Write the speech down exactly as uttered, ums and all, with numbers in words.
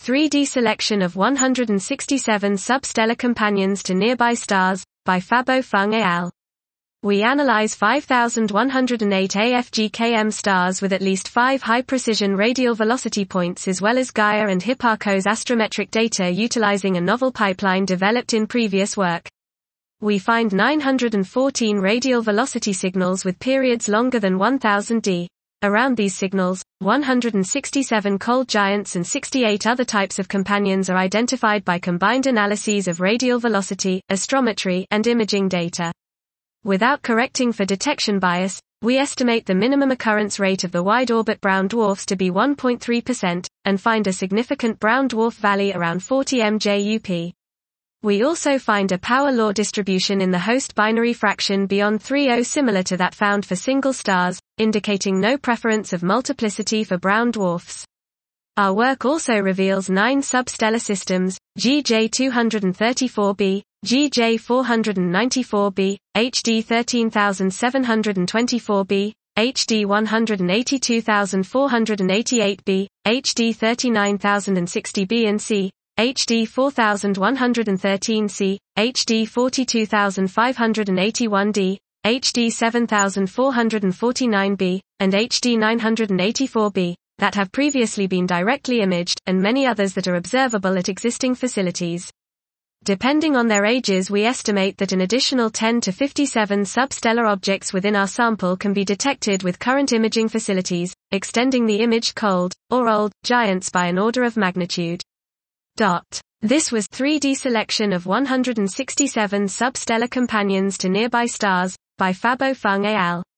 three D selection of one hundred sixty-seven substellar companions to nearby stars, by Fabo Feng et al. We analyze five thousand one hundred eight A F G K M stars with at least five high-precision radial velocity points as well as Gaia and Hipparcos astrometric data utilizing a novel pipeline developed in previous work. We find nine hundred fourteen radial velocity signals with periods longer than one thousand D. Around these signals, one hundred sixty-seven cold giants and sixty-eight other types of companions are identified by combined analyses of radial velocity, astrometry, and imaging data. Without correcting for detection bias, we estimate the minimum occurrence rate of the wide-orbit brown dwarfs to be one point three percent, and find a significant brown dwarf valley around forty M J U P. We also find a power law distribution in the host binary fraction beyond three point zero similar to that found for single stars, indicating no preference of multiplicity for brown dwarfs. Our work also reveals nine substellar systems, G J two thirty-four b, G J four ninety-four b, H D thirteen seven twenty-four b, H D one eighty-two four eighty-eight b, H D thirty-nine thousand sixty b and C, H D four one one three C, H D forty-two five eighty-one D, H D seven four forty-nine b, and H D nine eighty-four b, that have previously been directly imaged, and many others that are observable at existing facilities. Depending on their ages, we estimate that an additional ten to fifty-seven substellar objects within our sample can be detected with current imaging facilities, extending the imaged cold, or old, giants by an order of magnitude. Dot. This was three D selection of one hundred sixty-seven substellar companions to nearby stars, by Fabo Feng et al.